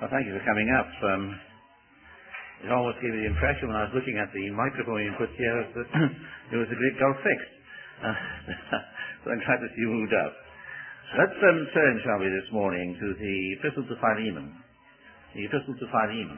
Well, thank you for coming up. It almost gave me the impression when I was looking at the microphone you put here that it was a great gulf fixed. So I'm glad to see you moved up. Let's turn, shall we, this morning to the Epistle to Philemon. The Epistle to Philemon.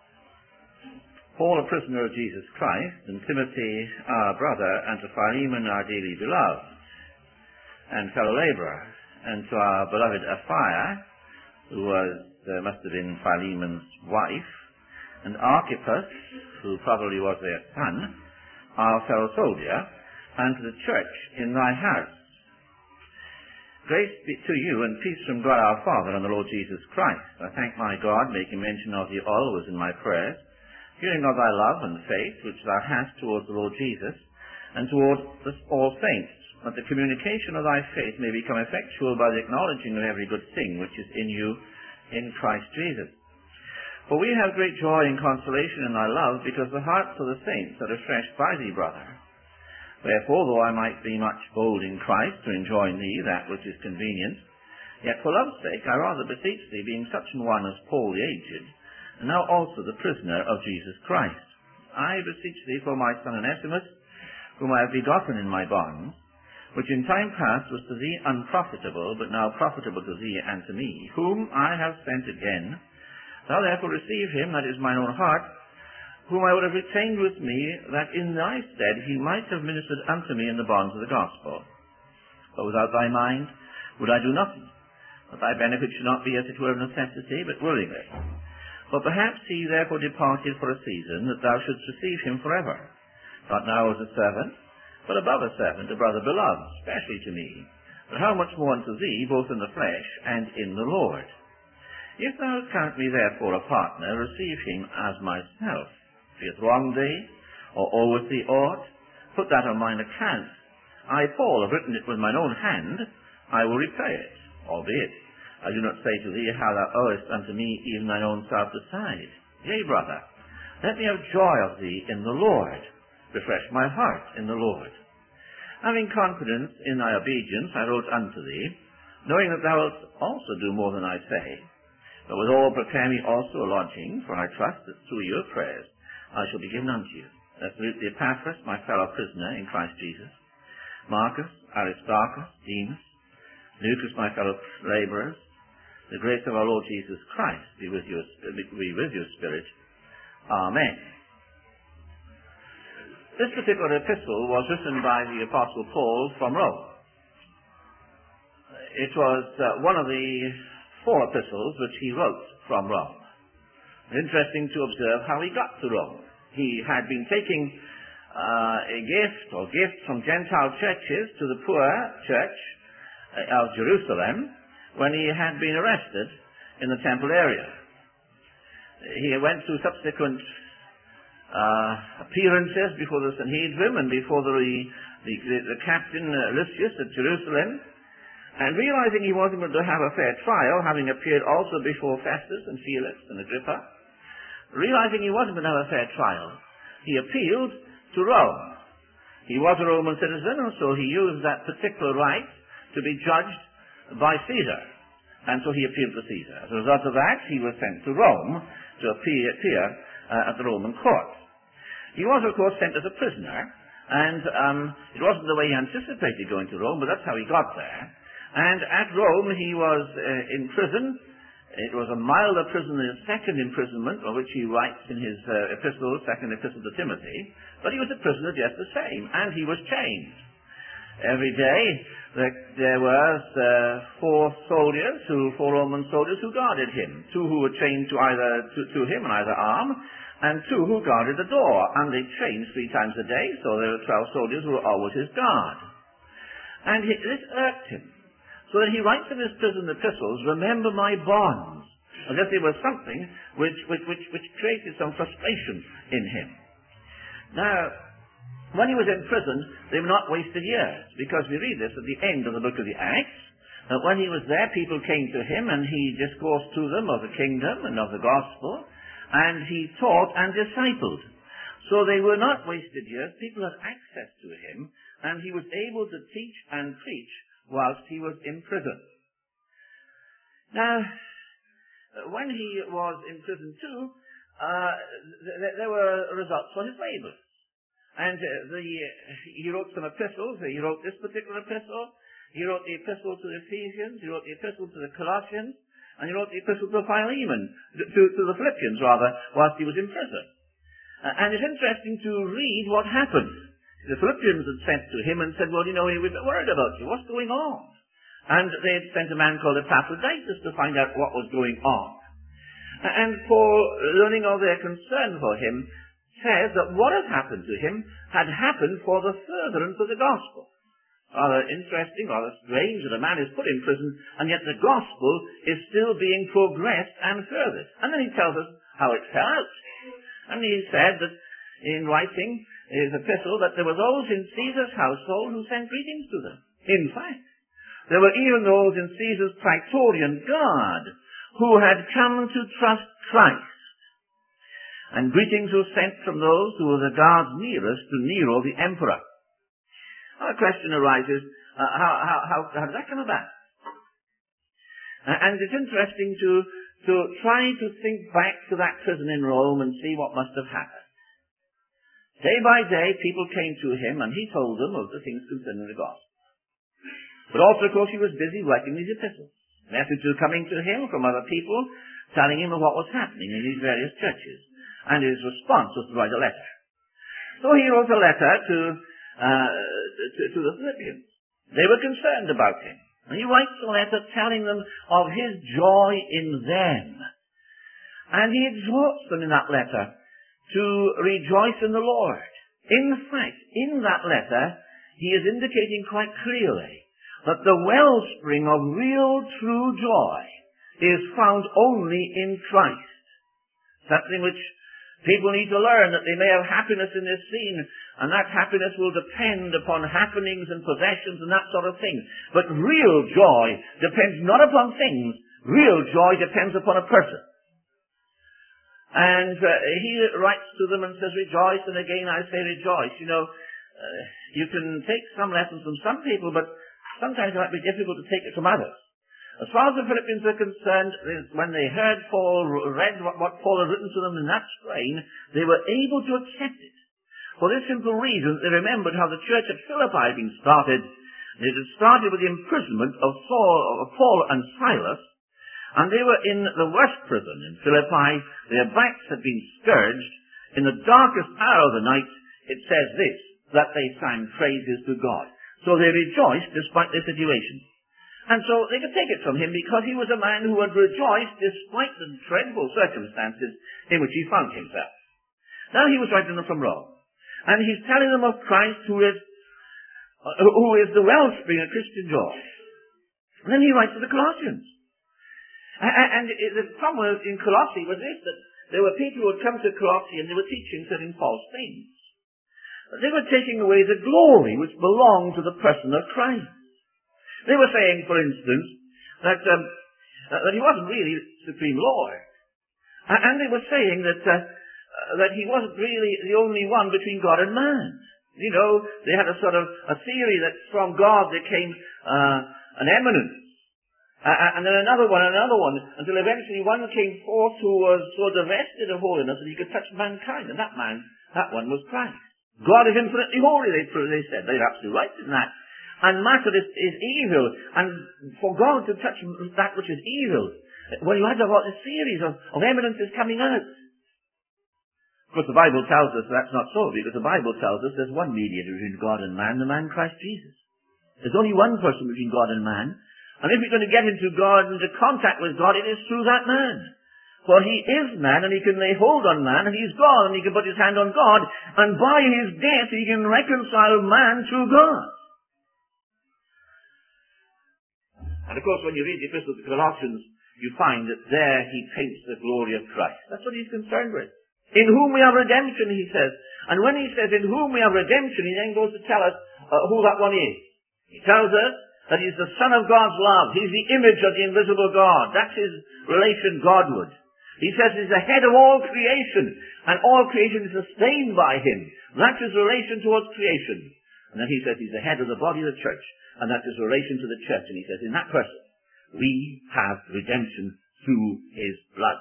Paul, a prisoner of Jesus Christ, and Timothy, our brother, and to Philemon, our dearly beloved, and fellow laborer, and to our beloved Apphia, who must have been Philemon's wife, and Archippus, who probably was their son, our fellow soldier, and to the church in thy house. Grace be to you and peace from God our Father and the Lord Jesus Christ. I thank my God, making mention of thee always in my prayers, hearing of thy love and faith which thou hast towards the Lord Jesus, and toward all saints, that the communication of thy faith may become effectual by the acknowledging of every good thing which is in you in Christ Jesus. For we have great joy and consolation in thy love, because the hearts of the saints are refreshed by thee, brother. Wherefore, though I might be much bold in Christ to enjoin thee that which is convenient, yet for love's sake I rather beseech thee, being such an one as Paul the aged, and now also the prisoner of Jesus Christ, I beseech thee for my son Onesimus, whom I have begotten in my bonds, which in time past was to thee unprofitable, but now profitable to thee and to me, whom I have sent again. Thou therefore receive him, that is mine own heart, whom I would have retained with me, that in thy stead he might have ministered unto me in the bonds of the gospel. But without thy mind would I do nothing, that thy benefit should not be as it were of necessity, but willingly. For perhaps he therefore departed for a season, that thou shouldst receive him forever, not now as a servant, but above a servant, a brother beloved, especially to me, but how much more unto thee, both in the flesh and in the Lord. If thou count me therefore a partner, receive him as myself. If he hath wronged thee, or oweth thee aught, put that on mine account. I, Paul, have written it with mine own hand, I will repay it, albeit I do not say to thee how thou owest unto me even thine own self beside. Yea, brother, let me have joy of thee in the Lord. Refresh my heart in the Lord. Having confidence in thy obedience, I wrote unto thee, knowing that thou wilt also do more than I say. But withal prepare me also a lodging, for I trust that through your prayers I shall be given unto you. Salute the Epaphras, my fellow prisoner in Christ Jesus, Marcus, Aristarchus, Demas, Lucas, my fellow laborers. The grace of our Lord Jesus Christ be with your spirit. Amen. This particular epistle was written by the Apostle Paul from Rome. It was one of the 4 epistles which he wrote from Rome. Interesting to observe how he got to Rome. He had been taking a gift or gifts from Gentile churches to the poor church of Jerusalem when he had been arrested in the temple area. He went through subsequent appearances before the Sanhedrin and before the captain Lysias at Jerusalem, and realizing he wasn't going to have a fair trial, having appeared also before Festus and Felix and Agrippa, realizing he wasn't going to have a fair trial, he appealed to Rome. He was a Roman citizen, and so he used that particular right to be judged by Caesar, and so he appealed to Caesar. As a result of that, he was sent to Rome to appear at the Roman court. He was, of course, sent as a prisoner, and it wasn't the way he anticipated going to Rome, but that's how he got there. And at Rome, he was in prison. It was a milder prison than his second imprisonment, of which he writes in his second epistle to Timothy, but he was a prisoner just the same, and he was chained. Every day, there were 4 Roman soldiers who guarded him, 2 who were chained to him on either arm, and 2 who guarded the door, and they trained 3 times a day, so there were 12 soldiers who were always his guard. And this irked him, so that he writes in his prison epistles, remember my bonds, as if there was something which created some frustration in him. Now, when he was in prison, they were not wasted years, because we read this at the end of the book of the Acts, that when he was there, people came to him, and he discoursed to them of the kingdom and of the gospel, and he taught and discipled. So they were not wasted years. People had access to him, and he was able to teach and preach whilst he was in prison. Now, when he was in prison too, there were results for his labors. And he wrote some epistles. He wrote this particular epistle. He wrote the epistle to the Ephesians. He wrote the epistle to the Colossians. And he wrote the epistle to Philemon, to the Philippians rather, whilst he was in prison. And it's interesting to read what happened. The Philippians had sent to him and said, well, we're a bit worried about you. What's going on? And they had sent a man called Epaphroditus to find out what was going on. And Paul, learning of their concern for him, says that what had happened to him had happened for the furtherance of the gospel. Rather interesting, rather strange that a man is put in prison and yet the gospel is still being progressed and furthered. And then he tells us how it fell out. And he said that in writing his epistle that there were those in Caesar's household who sent greetings to them. In fact, there were even those in Caesar's praetorian guard who had come to trust Christ. And greetings were sent from those who were the guards nearest to Nero the emperor. A question arises, how did that come about? And it's interesting to try to think back to that prison in Rome and see what must have happened. Day by day, people came to him and he told them of the things concerning the gospel. But also, of course, he was busy writing these epistles. Messages were coming to him from other people, telling him of what was happening in these various churches. And his response was to write a letter. So he wrote a letter to the Philippians. They were concerned about him. And he writes a letter telling them of his joy in them. And he exhorts them in that letter to rejoice in the Lord. In fact, in that letter, he is indicating quite clearly that the wellspring of real true joy is found only in Christ. Something which people need to learn, that they may have happiness in this scene, and that happiness will depend upon happenings and possessions and that sort of thing. But real joy depends not upon things. Real joy depends upon a person. And he writes to them and says, rejoice, and again I say rejoice. You can take some lessons from some people, but sometimes it might be difficult to take it from others. As far as the Philippians were concerned, when they heard Paul, read what Paul had written to them in that strain, they were able to accept it. For this simple reason, they remembered how the church at Philippi had been started. It had started with the imprisonment of Paul and Silas, and they were in the worst prison in Philippi. Their backs had been scourged. In the darkest hour of the night, it says this, that they sang praises to God. So they rejoiced despite their situation. And so they could take it from him because he was a man who had rejoiced despite the dreadful circumstances in which he found himself. Now he was writing them from Rome. And he's telling them of Christ who is the wellspring of Christian joy. And then he writes to the Colossians. And the problem in Colossae was this, that there were people who had come to Colossae and they were teaching certain false things. They were taking away the glory which belonged to the person of Christ. They were saying, for instance, that he wasn't really Supreme Lord. And they were saying that he wasn't really the only one between God and man. They had a sort of a theory that from God there came an eminence. And then another one, until eventually one came forth who was so divested of holiness that he could touch mankind. And that one was Christ. God is infinitely holy, they said. They're absolutely right in that. And matter is evil. And for God to touch that which is evil, well, you had to have a series of eminences coming out. Of course, the Bible tells us that's not so, because the Bible tells us there's one mediator between God and man, the man Christ Jesus. There's only one person between God and man. And if you're going to get into God, into contact with God, it is through that man. For he is man, and he can lay hold on man, and he's God, and he can put his hand on God, and by his death he can reconcile man to God. And of course, when you read the Epistle to Colossians, you find that there he paints the glory of Christ. That's what he's concerned with. In whom we have redemption, he says. And when he says in whom we have redemption, he then goes to tell us who that one is. He tells us that he's the Son of God's love. He's the image of the invisible God. That's his relation Godward. He says he's the head of all creation, and all creation is sustained by him. That's his relation towards creation. And then he says he's the head of the body of the church, and that's his relation to the church. And he says in that person, we have redemption through his blood.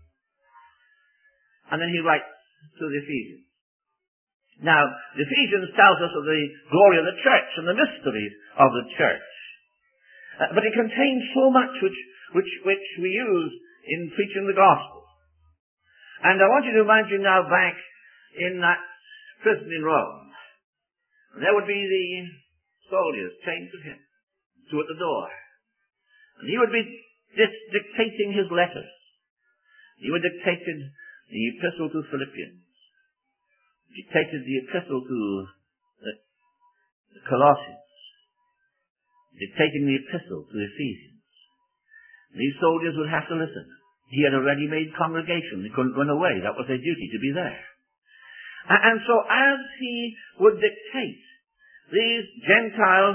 And then he writes to the Ephesians. Now, the Ephesians tells us of the glory of the church and the mysteries of the church. But it contains so much which we use in preaching the gospel. And I want you to imagine now back in that prison in Rome. There would be the soldiers chained to him, two at the door. And he would be dictating his letters. He would dictate the epistle to Philippians, dictated the epistle to the Colossians, dictating the epistle to the Ephesians. These soldiers would have to listen. He had a ready-made congregation. They couldn't run away. That was their duty, to be there. And so as he would dictate, these Gentile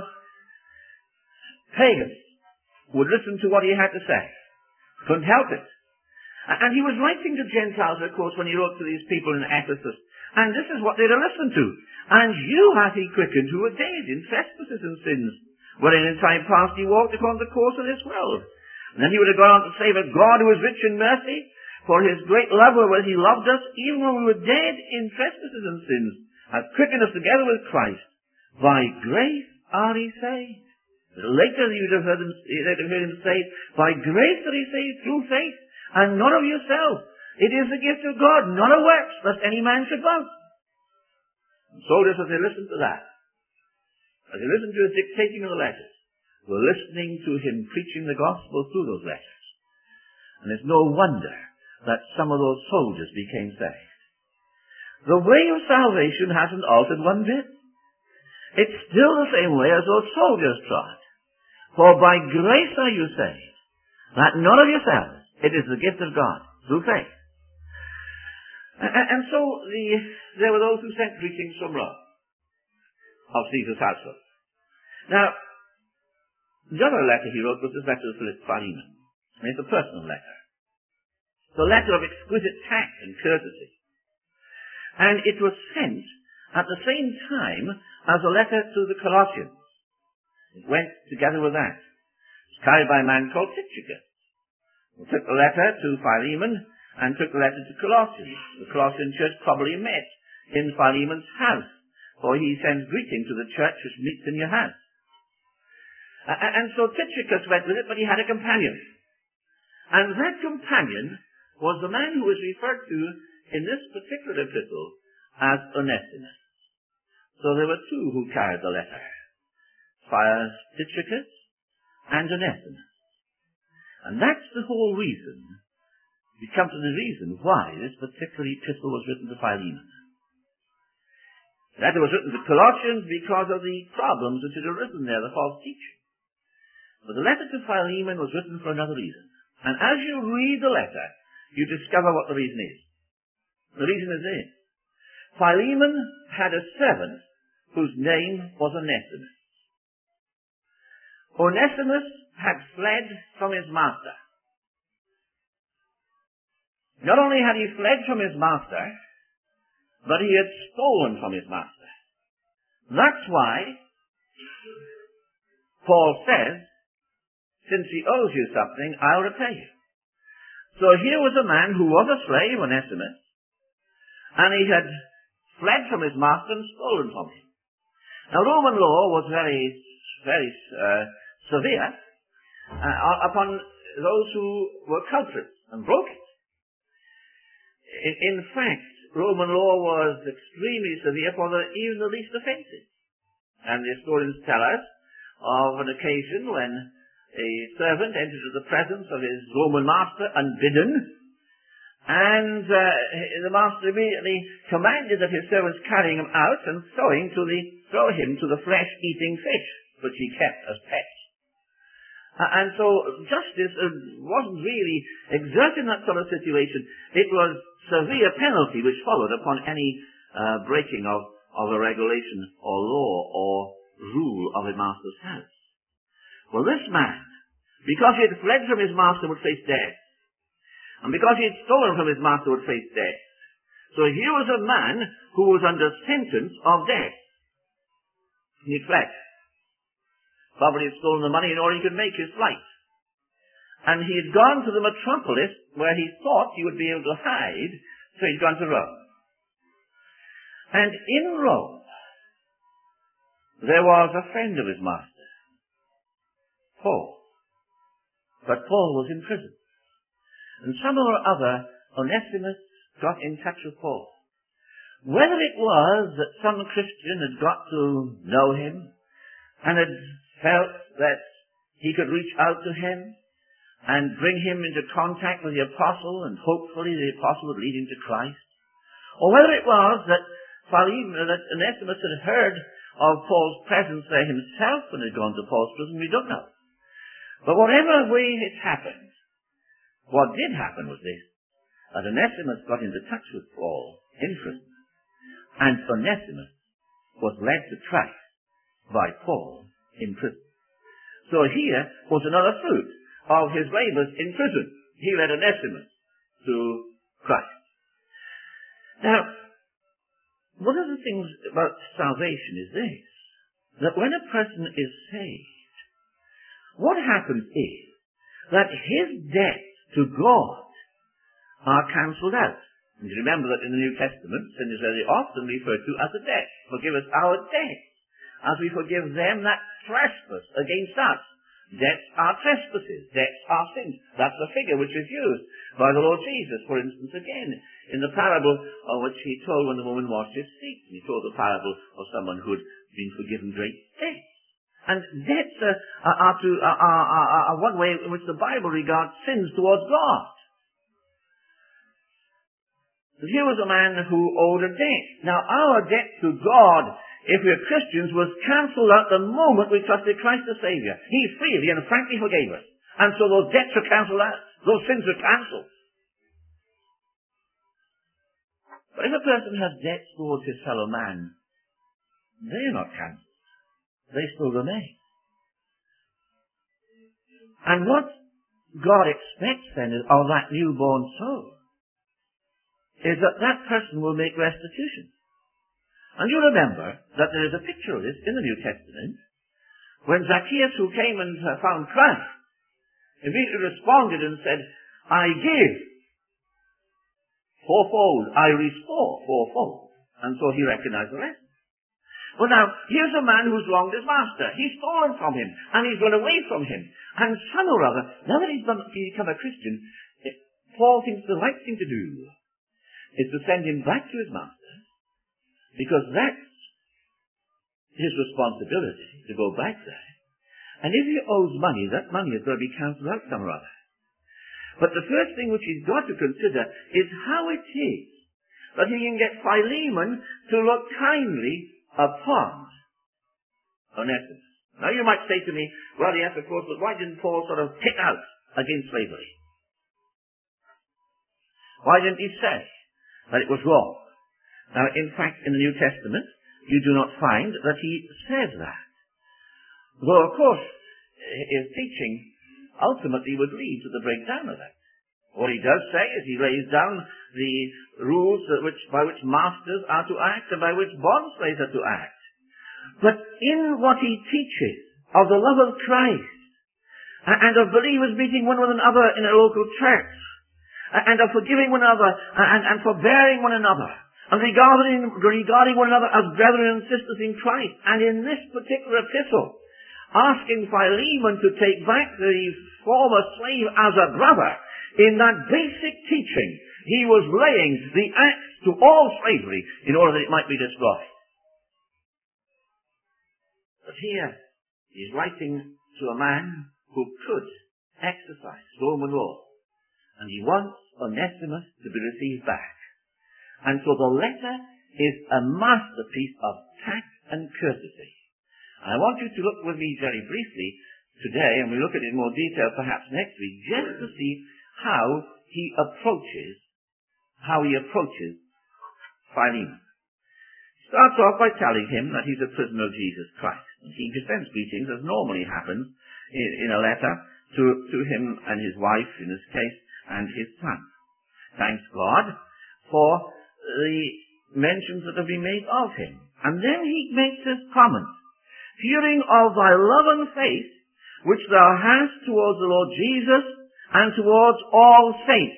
pagans would listen to what he had to say. Couldn't help it. And he was writing to Gentiles, of course, when he wrote to these people in Ephesus. And this is what they had to listen to. And you hath he quickened who were dead in trespasses and sins, wherein in time past he walked upon the course of this world. And then he would have gone on to say, but God who is rich in mercy, for his great love wherewith he loved us, even when we were dead in trespasses and sins, hath quickened us together with Christ. By grace are ye saved. Later you'd have heard him say, by grace are ye saved through faith, and not of yourself. It is the gift of God, not of works, lest any man should boast. And soldiers, as they listened to that, as they listened to his dictating of the letters, were listening to him preaching the gospel through those letters. And it's no wonder that some of those soldiers became saved. The way of salvation hasn't altered one bit. It's still the same way as those soldiers trod. For by grace are you saved, that not of yourselves, it is the gift of God, through faith. And so there were those who sent greetings from Rome, of Caesar's household. Now, the other letter he wrote was this letter to Philemon. And it's a personal letter. It's a letter of exquisite tact and courtesy. And it was sent at the same time as a letter to the Colossians. It went together with that. It was carried by a man called Tychicus. He took the letter to Philemon and took the letter to Colossians. The Colossian church probably met in Philemon's house, for he sends greeting to the church which meets in your house. And so Tychicus went with it, but he had a companion. And that companion was the man who was referred to in this particular epistle as Onesimus. So there were two who carried the letter. Tychicus and Onesimus. And that's the whole reason. We come to the reason why this particular epistle was written to Philemon. The letter was written to Colossians because of the problems which had arisen there, the false teaching. But the letter to Philemon was written for another reason. And as you read the letter, you discover what the reason is. The reason is this. Philemon had a servant whose name was Onesimus. Onesimus had fled from his master. Not only had he fled from his master, but he had stolen from his master. That's why Paul says, since he owes you something, I'll repay you. So here was a man who was a slave, Onesimus, and he had fled from his master and stolen from him. Now, Roman law was very severe upon those who were culprits and broke it. In fact, Roman law was extremely severe for even the least offences. And the historians tell us of an occasion when a servant entered the presence of his Roman master unbidden, and the master immediately commanded that his servants carry him out and throw him to the flesh-eating fish, which he kept as pets. And so justice wasn't really exerted in that sort of situation. It was severe penalty which followed upon any breaking of a regulation or law or rule of a master's house. Well, this man, because he had fled from his master, would face death. And because he had stolen from his master, would face death. So here was a man who was under sentence of death. He had fled. Probably had stolen the money in order he could make his flight. and he had gone to the metropolis where he thought he would be able to hide, so he'd gone to Rome. And in Rome, there was a friend of his master, Paul. But Paul was in prison. And somehow or other, Onesimus got in touch with Paul. Whether it was that some Christian had got to know him and had felt that he could reach out to him and bring him into contact with the apostle, and hopefully the apostle would lead him to Christ, or whether it was that Onesimus had heard of Paul's presence there himself and had gone to Paul's prison, we don't know. But whatever way it happened, what did happen was this, that Onesimus got into touch with Paul in prison, and Onesimus was led to Christ by Paul in prison. So here was another fruit of his labors in prison. He led Onesimus to Christ. Now, one of the things about salvation is this, that when a person is saved, what happens is that his debts to God are cancelled out. And you remember that in the New Testament, sin is very often referred to as a debt. Forgive us our debts, as we forgive them that trespass against us. Debts are trespasses. Debts are sins. That's the figure which is used by the Lord Jesus, for instance, again, in the parable of which he told when the woman washed his feet. He told the parable of someone who had been forgiven great debts. And debts are one way in which the Bible regards sins towards God. Here was a man who owed a debt. Now, our debt to God, if we're Christians, was cancelled out the moment we trusted Christ the Saviour. He freely and frankly forgave us. And so those debts are cancelled out. Those sins are cancelled. But if a person has debts towards his fellow man, they're not cancelled. They still remain. And what God expects then of that newborn soul is that that person will make restitution. And you remember that there is a picture of this in the New Testament when Zacchaeus, who came and found Christ, immediately responded and said, I give fourfold, I restore fourfold. And so he recognized the rest. Well now, here's a man who's wronged his master. He's stolen from him, and he's run away from him. And somehow or other, now that he's become a Christian, Paul thinks the right thing to do is to send him back to his master, because that's his responsibility, to go back there. And if he owes money, that money is going to be cancelled out some or other. But the first thing which he's got to consider is how it is that he can get Philemon to look kindly upon Onesimus. Now you might say to me, well yes, of course, but why didn't Paul sort of pick out against slavery? Why didn't he say that it was wrong? Now, in fact, in the New Testament, you do not find that he says that. Though, of course, his teaching ultimately would lead to the breakdown of that. What he does say is he lays down the rules by which masters are to act and by which bond slaves are to act. But in what he teaches of the love of Christ and of believers meeting one with another in a local church and of forgiving one another and forbearing one another and regarding one another as brethren and sisters in Christ, and in this particular epistle, asking Philemon to take back the former slave as a brother, in that basic teaching, he was laying the axe to all slavery in order that it might be destroyed. But here, he's writing to a man who could exercise Roman law, and he wants Onesimus to be received back. And so the letter is a masterpiece of tact and courtesy. And I want you to look with me very briefly today, and we'll look at it in more detail perhaps next week, just to see how he approaches Philemon. He starts off by telling him that he's a prisoner of Jesus Christ. And he presents greetings, as normally happens in a letter, to him and his wife, in this case, and his son. Thanks God for the mentions that have been made of him. And then he makes this comment, hearing of thy love and faith, which thou hast towards the Lord Jesus, and towards all saints.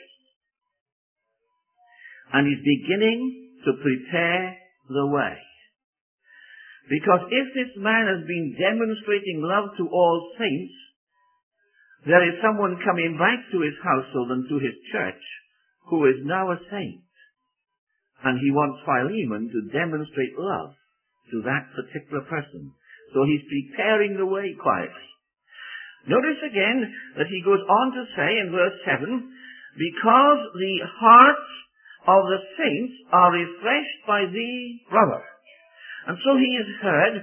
And he's beginning to prepare the way. Because if this man has been demonstrating love to all saints, there is someone coming back to his household and to his church who is now a saint. And he wants Philemon to demonstrate love to that particular person. So he's preparing the way quietly. Notice again that he goes on to say in verse 7, because the hearts of the saints are refreshed by thee, brother. And so he has heard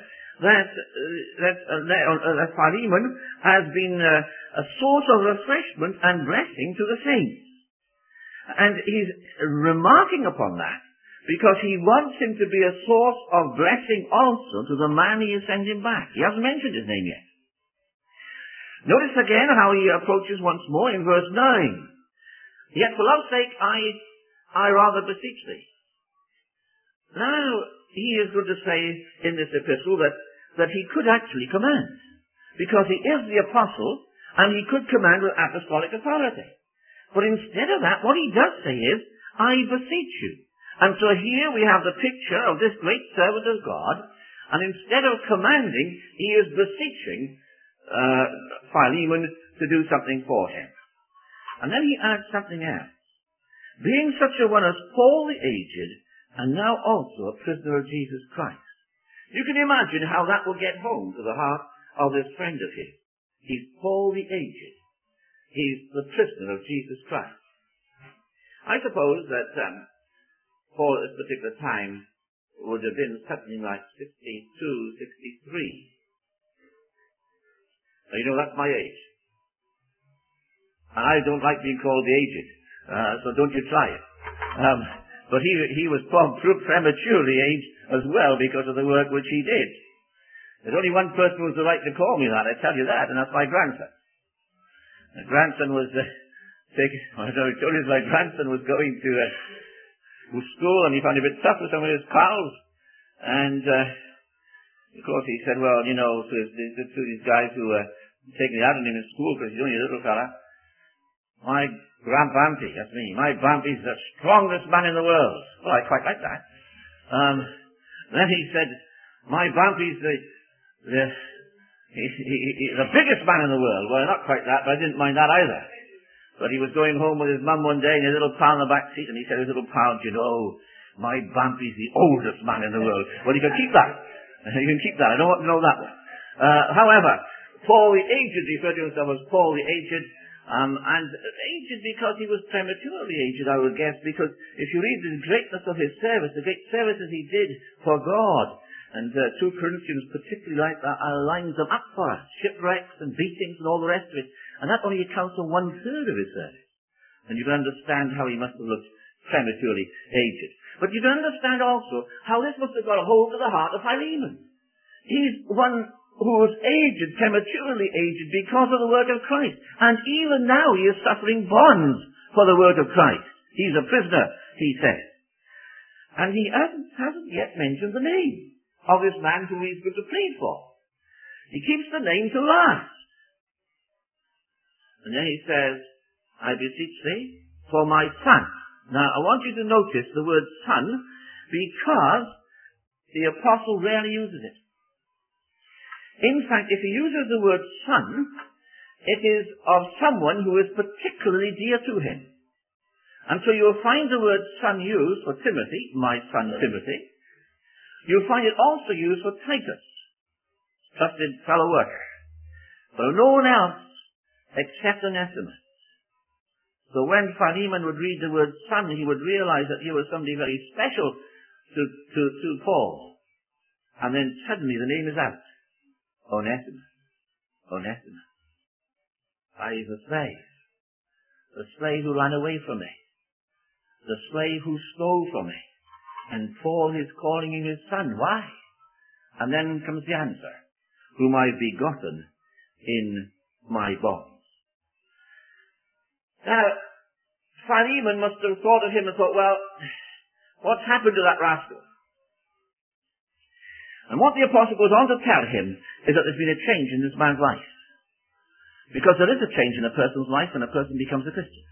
that Philemon has been a source of refreshment and blessing to the saints. And he's remarking upon that because he wants him to be a source of blessing also to the man he is sending back. He hasn't mentioned his name yet. Notice again how he approaches once more in verse 9. Yet for love's sake I rather beseech thee. Now, he is going to say in this epistle that he could actually command, because he is the apostle, and he could command with apostolic authority. But instead of that, what he does say is, I beseech you. And so here we have the picture of this great servant of God, and instead of commanding, he is beseeching Philemon to do something for him. And then he adds something else. Being such a one as Paul the aged, and now also a prisoner of Jesus Christ. You can imagine how that will get home to the heart of this friend of his. He's Paul the aged. He's the prisoner of Jesus Christ. I suppose that Paul at this particular time would have been something like 62, 63. Now, you know, that's my age. And I don't like being called the aged, so don't you try it. But he was prematurely aged as well because of the work which he did. There's only one person who has the right to call me that, I tell you that, and that's my grandson. My grandson was my grandson was going to school, and he found it a bit tough with some of his pals. And of course he said, well, you know, to these guys who were taking it out on him in school because he's only a little fella, my grandpappy, that's me, my Bampy's the strongest man in the world. Well, I quite like that. Then he said, my Bampy's the biggest man in the world. Well, not quite that, but I didn't mind that either. But he was going home with his mum one day and his little pal in the back seat, and he said to his little pal, you know, my Bampy's the oldest man in the world. Well, you can keep that. You can keep that. I don't want to know that one. However, Paul the aged referred to himself as Paul the aged, and aged because he was prematurely aged, I would guess, because if you read the greatness of his service, the great services he did for God, and 2 Corinthians particularly like that, lines them up for us, shipwrecks and beatings and all the rest of it, and that only accounts for 1/3 of his service. And you can understand how he must have looked prematurely aged. But you can understand also how this must have got a hold of the heart of Philemon. He's one who was aged, prematurely aged, because of the work of Christ. And even now he is suffering bonds for the work of Christ. He's a prisoner, he says. And he hasn't yet mentioned the name of this man who he's going to plead for. He keeps the name to last. And then he says, I beseech thee for my son. Now, I want you to notice the word son, because the apostle rarely uses it. In fact, if he uses the word son, it is of someone who is particularly dear to him. And so you'll find the word son used for Timothy, my son Timothy. You'll find it also used for Titus, trusted fellow worker. For no one else except Onesimus. So when Philemon would read the word son, he would realize that he was somebody very special to Paul. And then suddenly the name is out. Onesimus. Onesimus. He's a slave. The slave who ran away from me. The slave who stole from me. And Paul is calling him his son. Why? And then comes the answer. Whom I've begotten in my bonds. Now, Philemon must have thought of him and thought, well, what's happened to that rascal? And what the apostle goes on to tell him is that there's been a change in this man's life. Because there is a change in a person's life when a person becomes a Christian.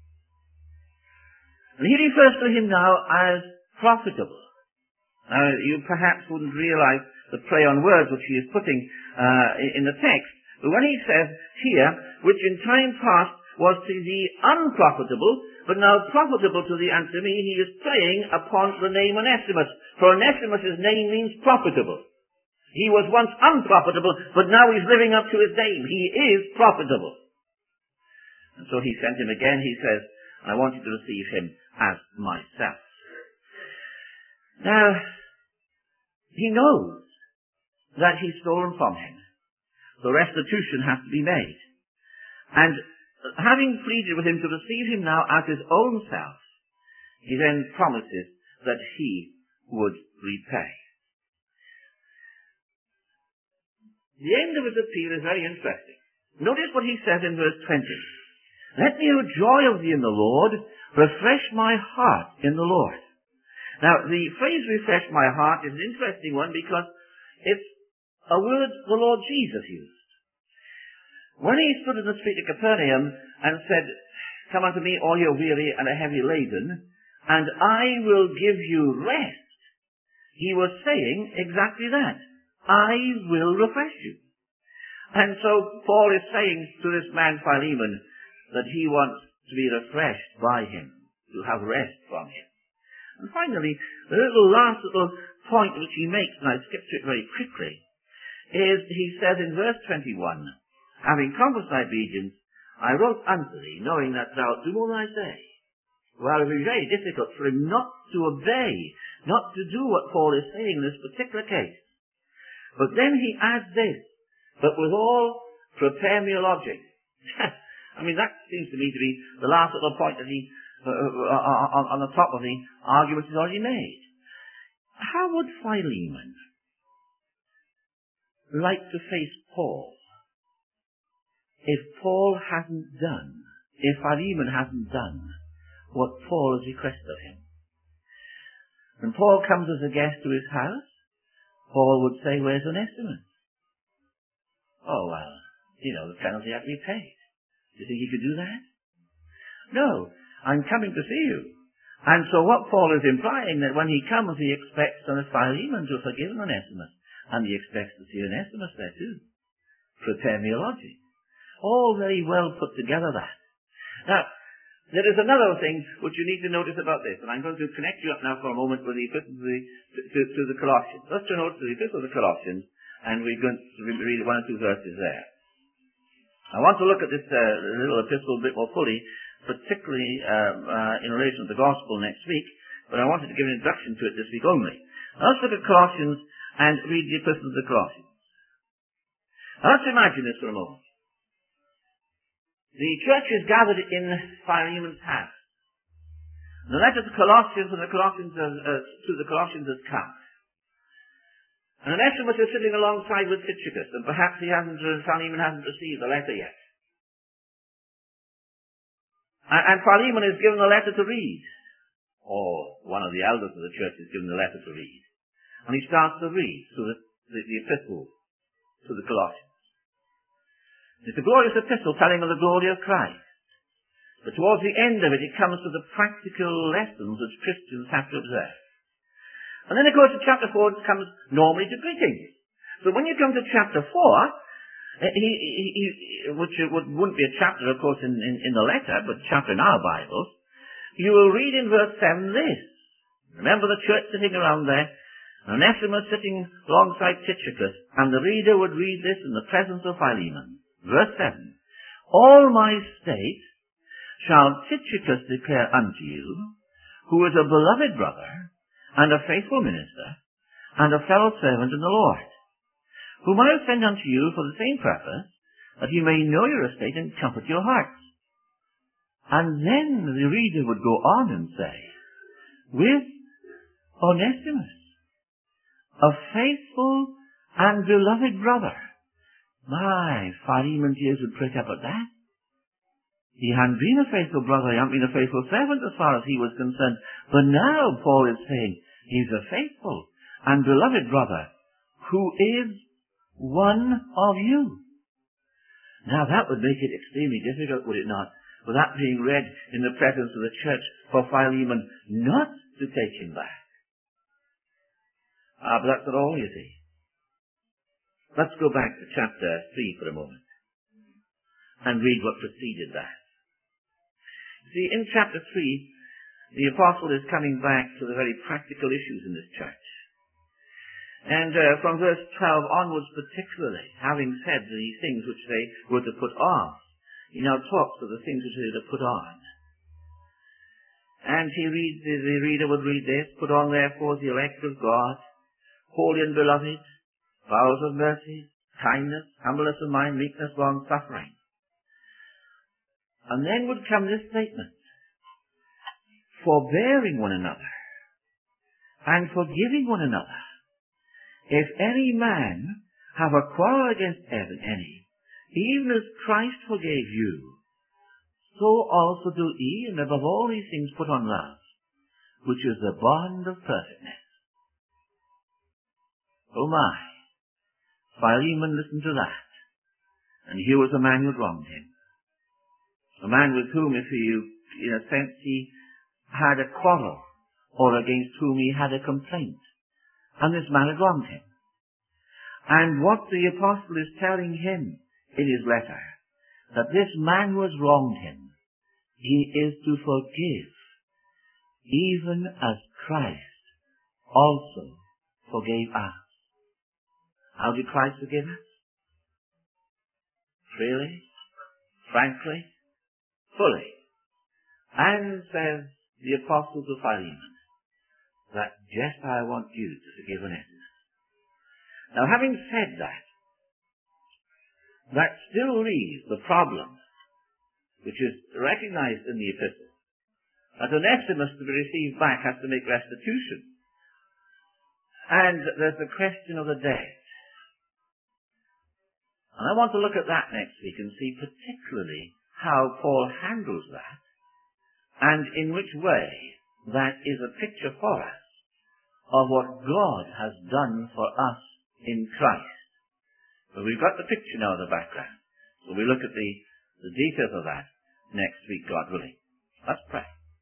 And he refers to him now as profitable. Now, you perhaps wouldn't realize the play on words which he is putting in the text. But when he says here, which in time past was to thee unprofitable, but now profitable to thee and to me, he is playing upon the name Onesimus. For Onesimus' name means profitable. He was once unprofitable, but now he's living up to his name. He is profitable. And so he sent him again. He says, I want you to receive him as myself. Now, he knows that he's stolen from him. So restitution has to be made. And having pleaded with him to receive him now as his own self, he then promises that he would repay. The end of his appeal is very interesting. Notice what he says in verse 20. Let me have joy of thee in the Lord, refresh my heart in the Lord. Now, the phrase refresh my heart is an interesting one because it's a word the Lord Jesus used. When he stood in the street of Capernaum and said, come unto me all you weary and are heavy laden, and I will give you rest, he was saying exactly that. I will refresh you. And so Paul is saying to this man Philemon that he wants to be refreshed by him, to have rest from him. And finally, the last little point which he makes, and I skipped it very quickly, is he says in verse 21, having accomplished thy obedience, I wrote unto thee, knowing that thou do all I say. Well, it would be very difficult for him not to obey, not to do what Paul is saying in this particular case. But then he adds this, but withal prepare me a lodging. I mean, that seems to me to be the last little point that he, on the top of the argument he's already made. How would Philemon like to face Paul if Philemon hasn't done what Paul has requested of him? When Paul comes as a guest to his house, Paul would say, where's Onesimus? Oh, well, the penalty had to be paid. Do you think he could do that? No, I'm coming to see you. And so what Paul is implying, that when he comes, he expects Philemon to forgive Onesimus. And he expects to see Onesimus there too. Prepare me a lodging. All very well put together, that. Now, there is another thing which you need to notice about this, and I'm going to connect you up now for a moment with the epistle to the Colossians. Let's turn over to the epistle to the Colossians, and we're going to read one or two verses there. I want to look at this little epistle a bit more fully, particularly in relation to the gospel next week, but I wanted to give an introduction to it this week only. Now, let's look at Colossians and read the epistle to the Colossians. Now, let's imagine this for a moment. The church is gathered in Philemon's house. The letter to Colossians and to the Colossians has come. And Onesimus is sitting alongside with Tychicus, and perhaps Philemon hasn't received the letter yet. And Philemon is given the letter to read, or one of the elders of the church is given the letter to read. And he starts to read through the epistle to the Colossians. It's a glorious epistle telling of the glory of Christ. But towards the end of it, it comes to the practical lessons which Christians have to observe. And then it goes to chapter 4, it comes normally to greetings. So when you come to chapter 4, which wouldn't be a chapter, of course, in the letter, but a chapter in our Bibles, you will read in verse 7 this. Remember the church sitting around there, Onesimus sitting alongside Tychicus, and the reader would read this in the presence of Philemon. Verse 7, all my state shall Tychicus declare unto you, who is a beloved brother, and a faithful minister, and a fellow servant in the Lord, whom I have sent unto you for the same purpose, that you may know your estate and comfort your hearts. And then the reader would go on and say, with Onesimus, a faithful and beloved brother. My, Philemon's ears would prick up at that. He hadn't been a faithful brother, he hadn't been a faithful servant as far as he was concerned. But now Paul is saying, he's a faithful and beloved brother who is one of you. Now that would make it extremely difficult, would it not, for that being read in the presence of the church, for Philemon not to take him back. But that's not all, you see. Let's go back to chapter 3 for a moment and read what preceded that. See, in chapter 3, the apostle is coming back to the very practical issues in this church. And from verse 12 onwards particularly, having said the things which they were to put off, he now talks of the things which they were to put on. And the reader would read this: put on therefore the elect of God, holy and beloved, bowels of mercy, kindness, humbleness of mind, meekness, long-suffering. And then would come this statement: forbearing one another, and forgiving one another. If any man have a quarrel against any, even as Christ forgave you, so also do ye, and above all these things put on love, which is the bond of perfectness. Oh my! Philemon listened to that, and here was a man who had wronged him. A man with whom, if he, in a sense, he had a quarrel, or against whom he had a complaint. And this man had wronged him. And what the apostle is telling him in his letter, that this man who has wronged him, he is to forgive, even as Christ also forgave us. How did Christ forgive us? Freely, frankly, fully. And says the apostle to Philemon, that just I want you to forgive Onesimus. Now, having said that, that still leaves the problem, which is recognized in the epistle, that Onesimus, to be received back, has to make restitution. And there's the question of the debt. And I want to look at that next week and see particularly how Paul handles that, and in which way that is a picture for us of what God has done for us in Christ. But we've got the picture now in the background. So we'll look at the details of that next week, God willing. Let's pray.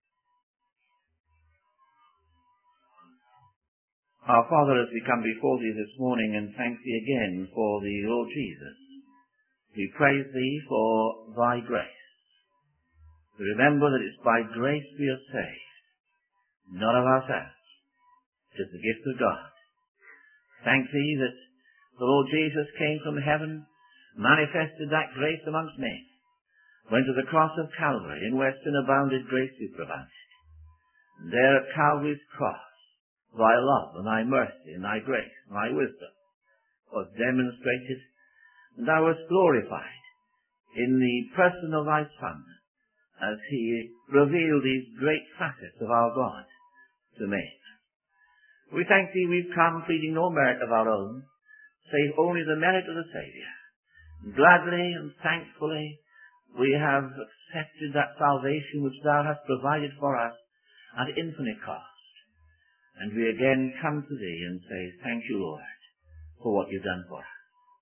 Our Father, as we come before Thee this morning and thank Thee again for the Lord Jesus, we praise Thee for Thy grace. We remember that it's by grace we are saved, not of ourselves. It is the gift of God. Thank Thee that the Lord Jesus came from heaven, manifested that grace amongst men, went to the cross of Calvary, and where sin abounded, grace superabounded. And there at Calvary's cross, Thy love and Thy mercy and Thy grace and Thy wisdom was demonstrated, and Thou wast glorified in the person of Thy Son as He revealed these great facets of our God to men. We thank Thee we've come pleading no merit of our own, save only the merit of the Saviour. Gladly and thankfully we have accepted that salvation which Thou hast provided for us at infinite cost. And we again come to Thee and say, thank you, Lord, for what You've done for us.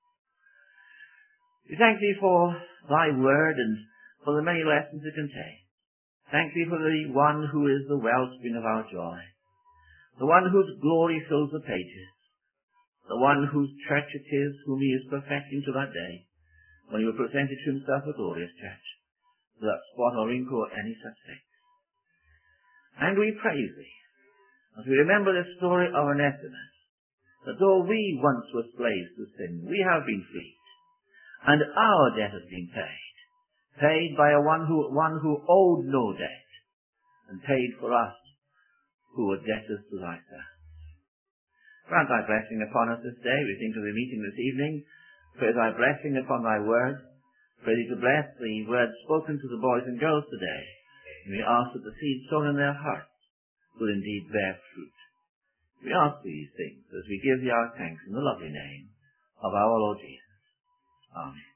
We thank Thee for Thy word and for the many lessons it contains. Thank Thee for the one who is the wellspring of our joy, the one whose glory fills the pages, the one whose church it is whom He is perfecting to that day, when He will present it to Himself a glorious church, without spot or wrinkle or any such thing. And we praise Thee, as we remember the story of Onesimus, that though we once were slaves to sin, we have been freed, and our debt has been paid by one who owed no debt, and paid for us who were debtors to Thyself. Grant Thy blessing upon us this day. We think of the meeting this evening. Pray Thy blessing upon Thy word. Pray Thee to bless the words spoken to the boys and girls today. And we ask that the seed sown in their hearts will indeed bear fruit. We ask these things as we give Thee our thanks in the lovely name of our Lord Jesus. Amen.